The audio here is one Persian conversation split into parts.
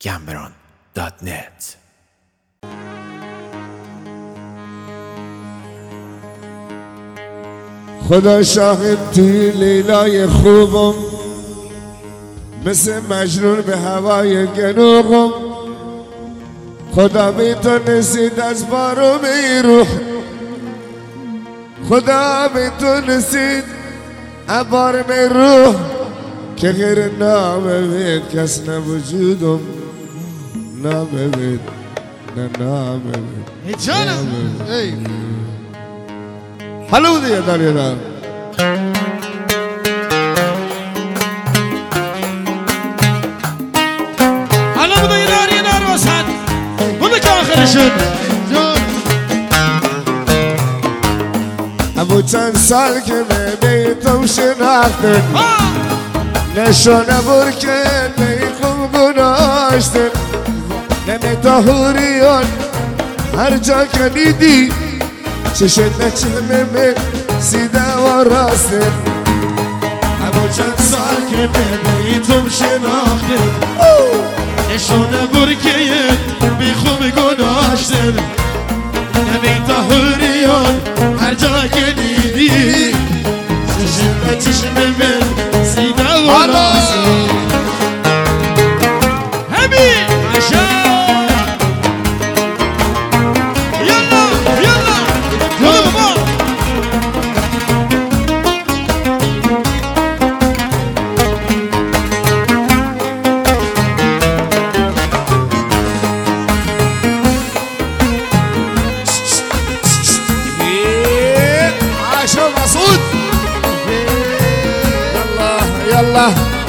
gambron.net. خدا شاهد توی لیلای خوبم مثل مجنون به هوای گنوغم خدا میتونستید از بارم روح خدا میتونستید عبارم روح که غیر نام بید کس نوجودم نام بید نه نام بید جانم حلو دیگه دارینا حالا بوده یه دار واسد بوده که آخرشون ابو چند سال که نمیتم شناختن نشونه برکن نیخم گناشتن نمیتاهوریان هر جا که دیدی چشم من سیده و راستن ابو چند سال که نمیتم شناختن نشونه برکن بیخوم گناشتن نمیتاهوریان هر جا که دیدی چشم من سیده و راستن همی عشق يلا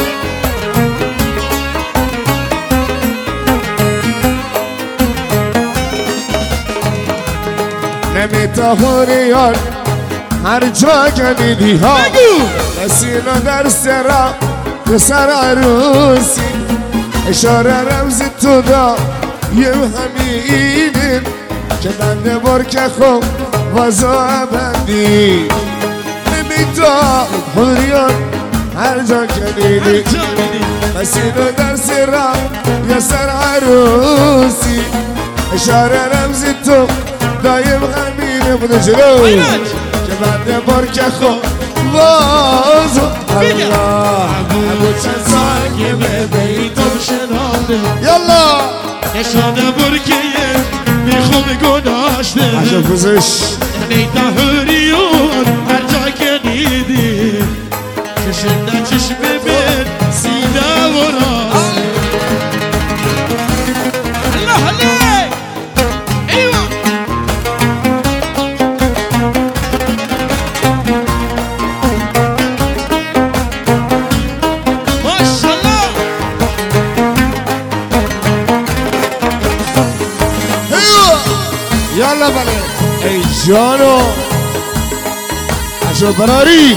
نمیتاهوریان هر جا که دیدی ها نسینا در سرا پسر عروسی اشاره رمز تو دا یه همینین که بنده برکه خوب وزا بندی نمیتاهوریان هر جا که دیدی مسیرو در سرا یا سر عروسی اشاره رمزی تو دایم همینه بوده جلو که بنده برکه خوب بازو الله ابو چند سال که به بیتم شناخته یلا نشانه برکه میخوام گناشته عشق فزش نمیتاهوریون هر جا که دیدی چشم ببین سیده و راست الله الله ایوه ماشالله ایوه یلا بله ای جانو عشق براری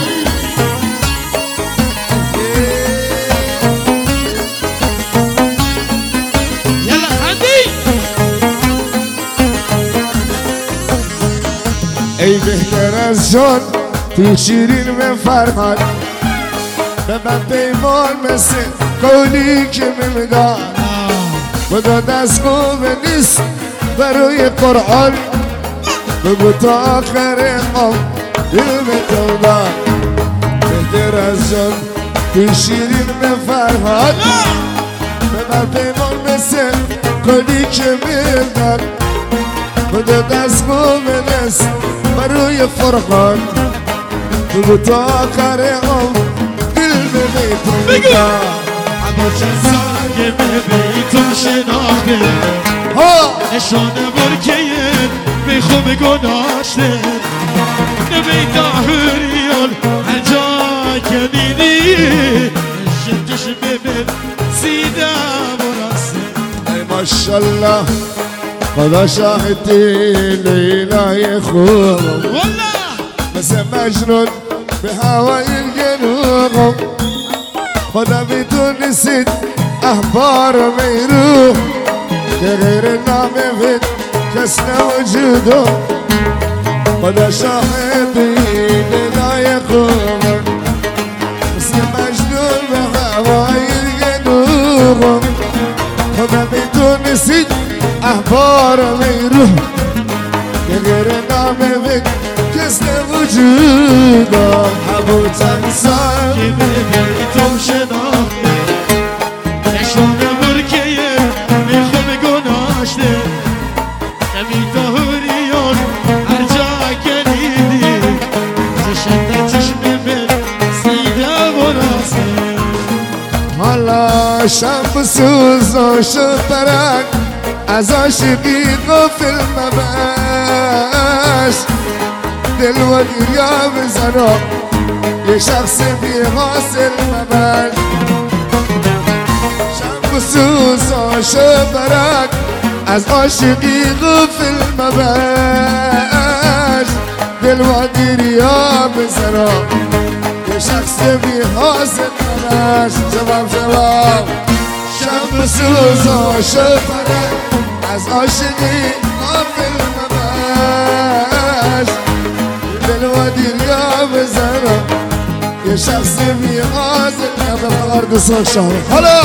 ای بهتر از جان تو شیرین به فرهاد به من پیمان مثل قولی که میداد خدا دست خوب نیست برای قرآن بگو تا آخر عمر دل تو داد بهتر از جان تو شیرین به فرهاد به من پیمان مثل قولی که میداد خدا دست خوب نیست برای فرقان بگو تا آخر عمر دل به بیتون بگو ابو چند سال که به بیتم شناخته نشانه برکه میخوام گناشته نمیتاهوریان هر جا که دیدی چشم ببین سیده و راسته ای ماشالله خدا شاهدی لیلای خوبم مثل مجنون به هوای گنوغم خدا میتونستید احبار میروح که غیر نام بید کس نوجودم خدا شاهدی لیلای خوبم مثل مجنون به هوای گنوغم نبی تو نسید احبار میروح که غیر نام بید کس وجودا حبو تنسان که ببینی تو شناخته نشانه برکیه میخوام گناشته نمی تاهوریان هر جا کلیدی چشم چشم من سیده و راسته حالا شب سوز و شپرک از عاشقی غافل مباش دل و دریا بزنو یه شخص بی حاصل مباش شب سوز و شپرک از عاشقی غافل مباش دل و دریا بزنو یه شخص بی حاصل مباش جواب شب سوز و شپرک از عاشقی غافل مباش دل و دریا بزنم یه شخص بی حاصل نبه فقر دوستان شهر حالا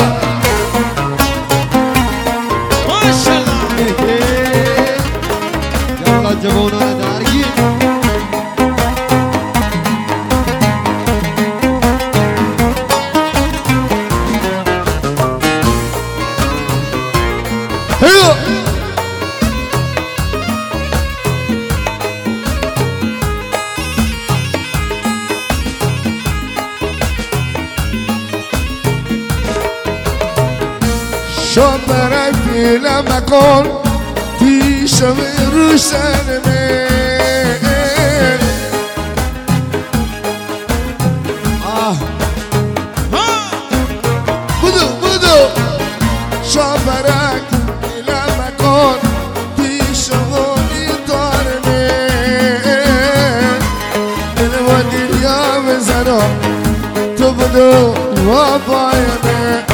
ماشالله جوان جوانان درگیر شبرک پیله مکن پیشم روشن من بدو شبرک پیله مکن پیشم نیتار من دل و دریا بزنم تو بدو و باید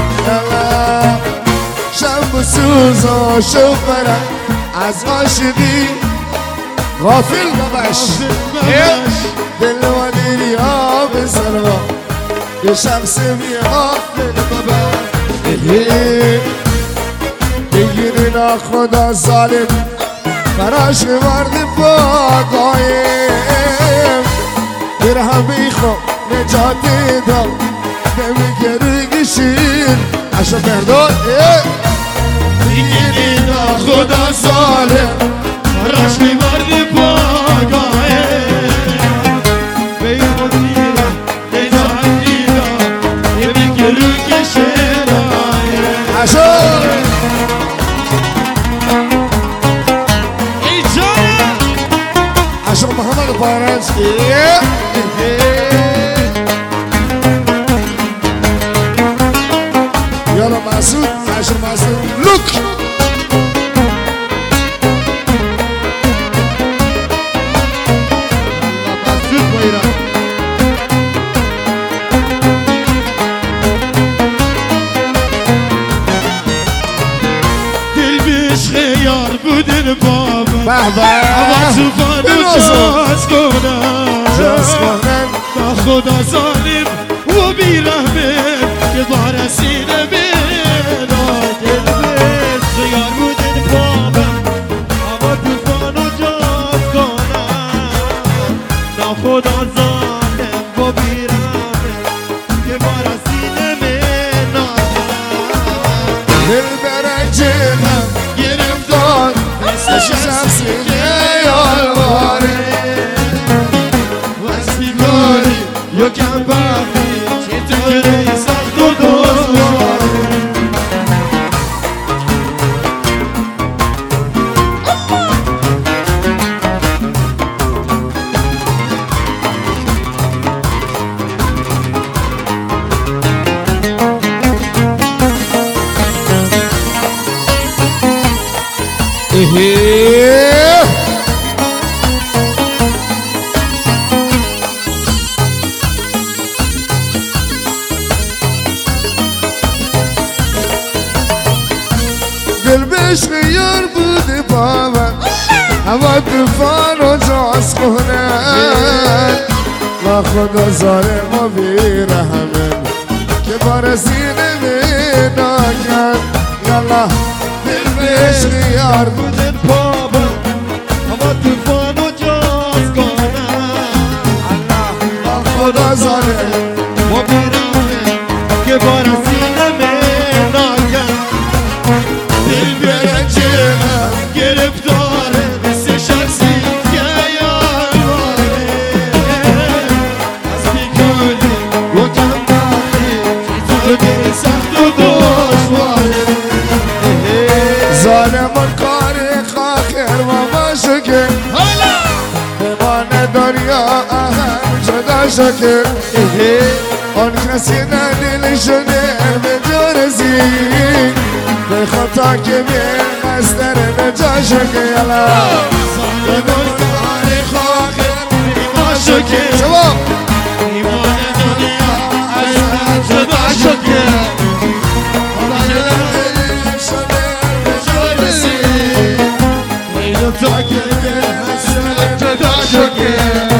شب سوز و شپرک از عاشقی غافل مباش دل و دریا بزنم یه شخص بی غافل مباش بگیری ناخدا ظالم فراش مرد پاقایم برهم بیخو نجاتی دم نمیگری گشیر عشق پردون دیگری خدا ظالم راش میبرد پاگاه بیمون دیرم نجات دیرم نمیگرو که شرای عشق ای جانم عشق محمد پارنسکی یالا مسعود عشق مسعود لوک مسعود بایران دل بیش خیار بودن بابا بابا اما توفان و جاز کنن با خدا ظالم و بیرحمه که بارسینه بینا دل بیش خیار بودن بابا اما توفان و جاز کنن نا خدا ظالم و بیرحمه که بارسینه بینا دل برنجم گرفتار مثل شخصی یالواره واسه کاری یا کم بافی چطوری سخت و دشوار دل بهش یار بوده بابا اما توفان و جاز کنن ما خدا ظالم و بیرحمن که بارسینه می ناکن الله دل بهش یار بودن پابم اما توفان و جاز کنم خدا زانه و بیرانه که بارسینه من ناکن دل برنجه گرفتاره مثل شخصی که یارواره از بیکاری و کمداری تو که سخت و دشواره ظالمون کاری خاکر و مشکر بمان دنیا اهم جدا شکر آن کسی در دلشونه به جرزی به خطا که بیر مستر نجا شکر یلا ظالمون کاری خاکر و مشکر شباب ایمان دنیا از هم جدا شکر تا که هستم جدا شکر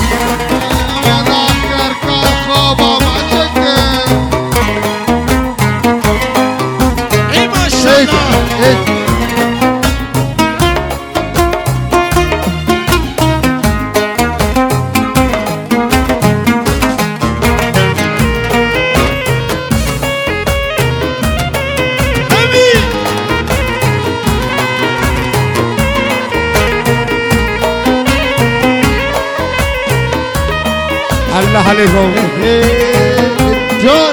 ای ماشالله الله عليكم جان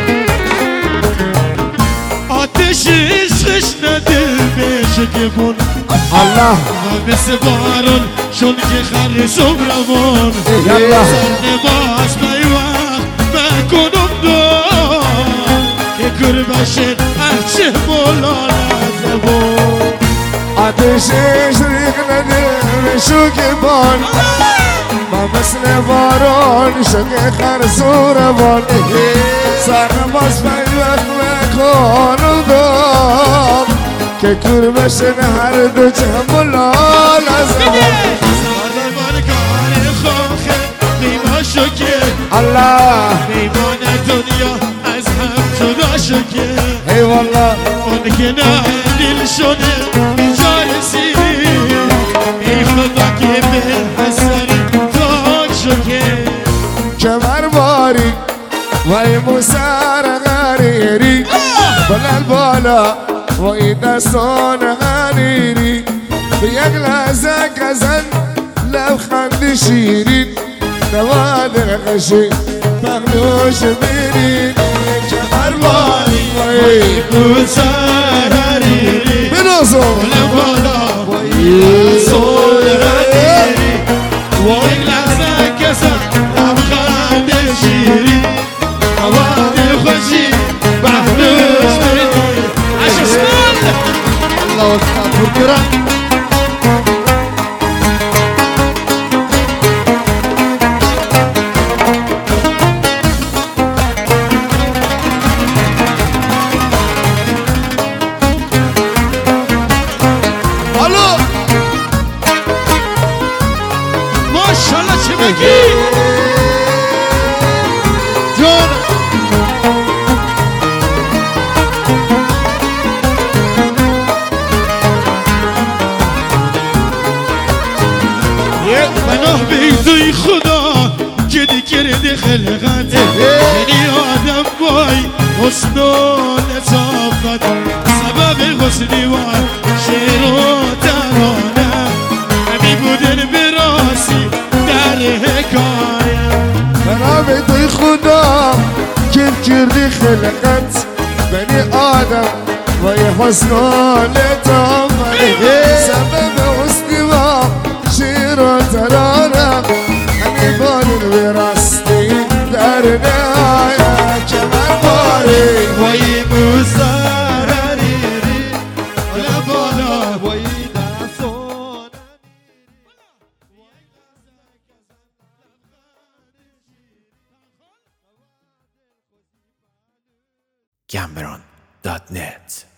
آتش عشقش ندل بشکفون الله مثل بارون شون که خرسم روان يلا سرد باز بای وقت بکنم دار که کربشن ارچه مولا لزبون آتش عشق ندل شکفون ما مثل بارون شق خرسور بان سر باز بای وقت بکنم دار که کربشن هر دو جملال از ظالمان کار خواخه نیما شکر الله نیمان دنیا از هم جدا شکر ای والله اون که نه دل شده بیچارسی ای خدا که به حسن داد شکر کمر باری وای موسر غریری بلند بالا وای دستان غریری به یک لحظه کزن لبخند شیرین نوادر قشی پخلوش بیرین کمر باری وای بوسر حریری بنازم لبالا وای سول حریری وای لحظه کسن لبخند شیرین نوادر خوشی پخلوش بیرین عشق الله اکبر کرم الو ماشالله چه بگی جان پناه بی توی خدا که دیگرد خلقت یعنی آدم بای حسن و لطافت سبب حسنی و شعر و ترانه همی بودن براسی در حکایه برای توی خدا که کردی خلقت بنی آدم وای حسن و لطافت سبب حسنی و شیر و ترانه همی بادن براستی در نهایه کمر باری وای موسر حریری لبالا وای دستان Cameron.net